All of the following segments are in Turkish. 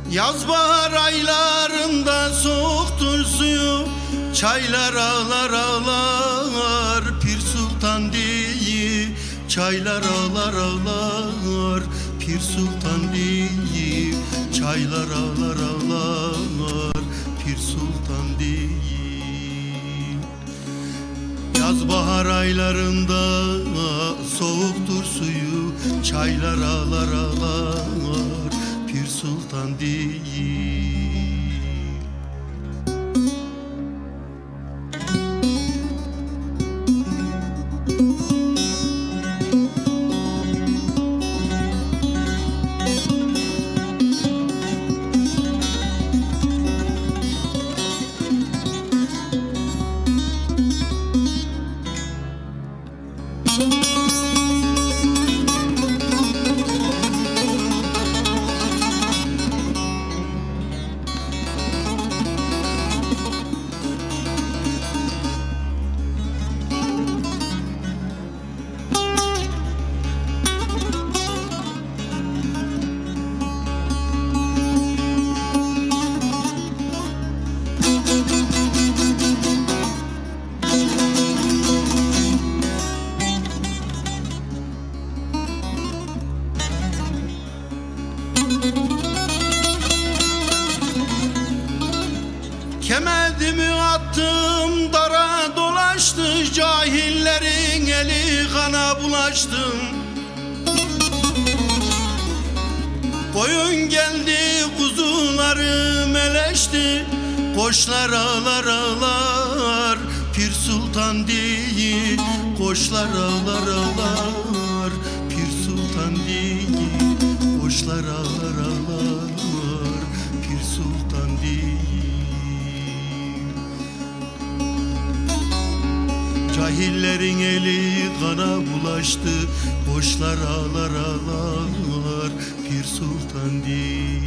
Yaz bahar aylarında soğuktur suyu, çaylar ağlar ağlar Pir Sultan diye. Çaylar ağlar ağlar Pir Sultan diye. Çaylar ağlar ağlar Pir Sultan diye. Yaz bahar aylarında soğuktur suyu, çaylar ağlar ağlar Pir Sultan değil. Kemerdimi attım, dara dolaştı, cahillerin eli kana bulaştım. Koyun geldi, kuzularım eleşti, koçlar ağlar ağlar Pir Sultan diye. Koçlar ağlar ağlar Pir Sultan diye. Koçlar ağlar ağlar Pir Sultan diye. Cahillerin eli kana bulaştı, boşlar ağlar ağlar Pir Sultan değil.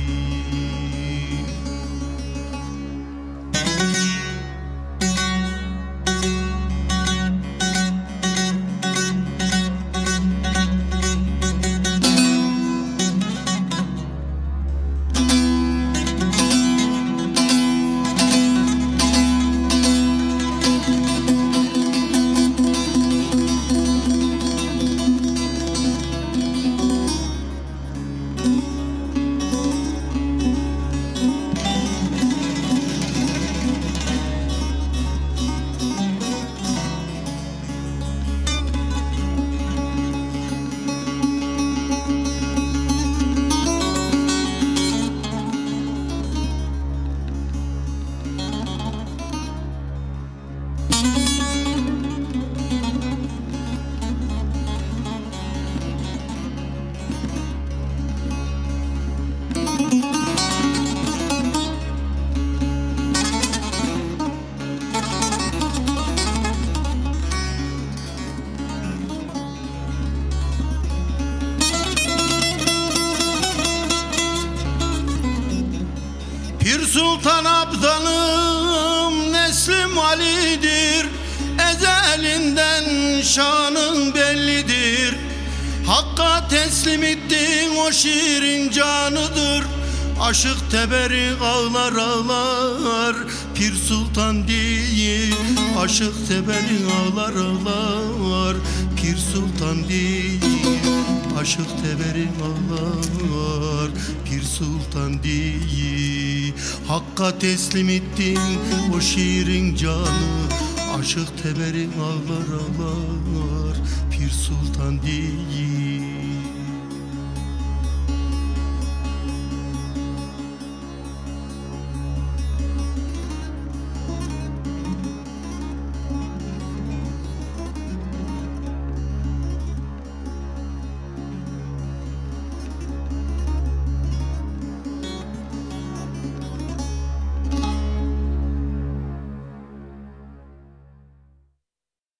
Pir Sultan abdalım, neslim Ali'dir, ezelinden şanın bellidir. Hakka teslim ettin, o şiirin canıdır. Aşık teberi ağlar ağlar Pir Sultan diye. Aşık teberi ağlar ağlar Pir Sultan diye. Aşık teberi ağlar Pir Sultan diye. Hakka teslim ettin, o şiirin canı. Aşık teberi ağlar ağlar Pir Sultan diye.